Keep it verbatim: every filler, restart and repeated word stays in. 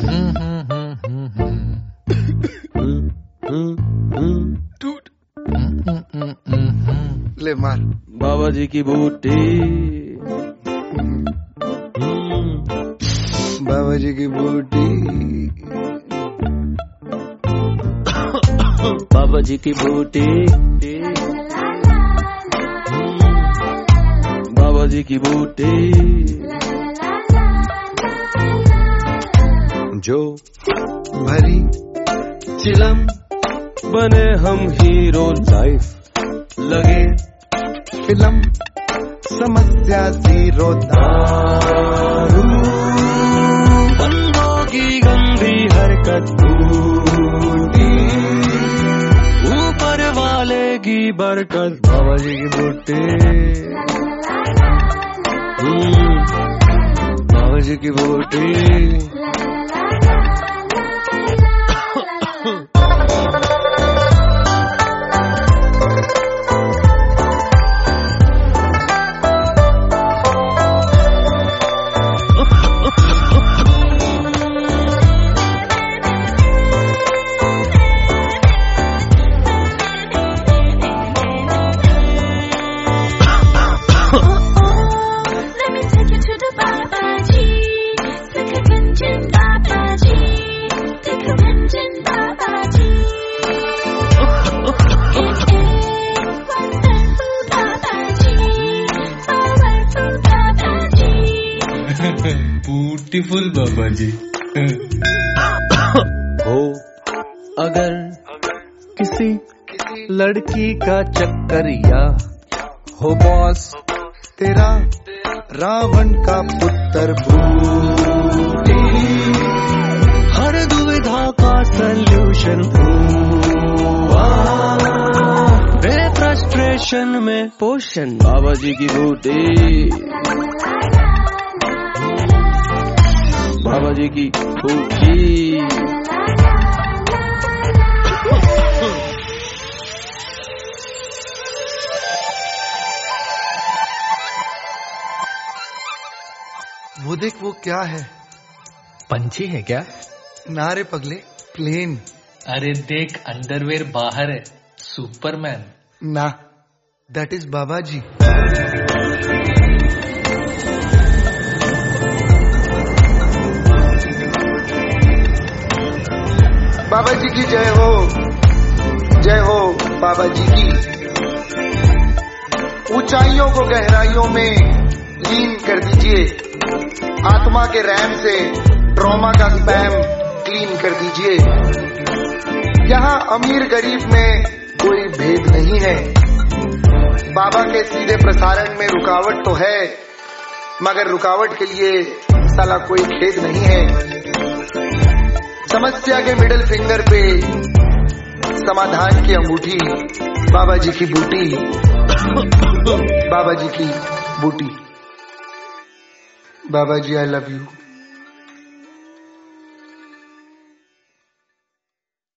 टूट ले मार। बाबा जी की बूटी, बाबा जी की बूटी, बाबा जी की बूटी, बाबा जी की बूटी। जो भरी चिलम बने हम हीरो, लाइफ लगे फिल्म, समस्या जीरो, दारू बंदों की गंदी हरकत टूटी, ऊपर वाले की बरकत। बाबा जी की बूटी, बाबा जी की बूटी। ब्यूटीफुल बाबा जी। हो अगर किसी लड़की का चक्कर या हो बॉस तेरा रावण का पुत्र बूटी, हर दुविधा का सल्यूशन दे फ्रस्ट्रेशन में पोषण। बाबा जी की बूटी, बाबा जी की बूटी। वो देख, वो क्या है? पंछी है क्या? ना रे पगले, प्लेन। अरे देख, अंडरवेयर बाहर है, सुपरमैन। ना, दैट इज बाबा जी। बाबा जी की जय हो, जय हो बाबा जी की। ऊंचाइयों को गहराइयों में लीन कर दीजिए, आत्मा के रैम से ट्रॉमा का स्पैम क्लीन कर दीजिए। यहाँ अमीर गरीब में कोई भेद नहीं है। बाबा के सीधे प्रसारण में रुकावट तो है, मगर रुकावट के लिए साला कोई खेद नहीं है। समस्या के मिडिल फिंगर पे समाधान की अंगूठी, बाबा जी की बूटी, बाबा जी की बूटी। बाबा जी आई लव यू।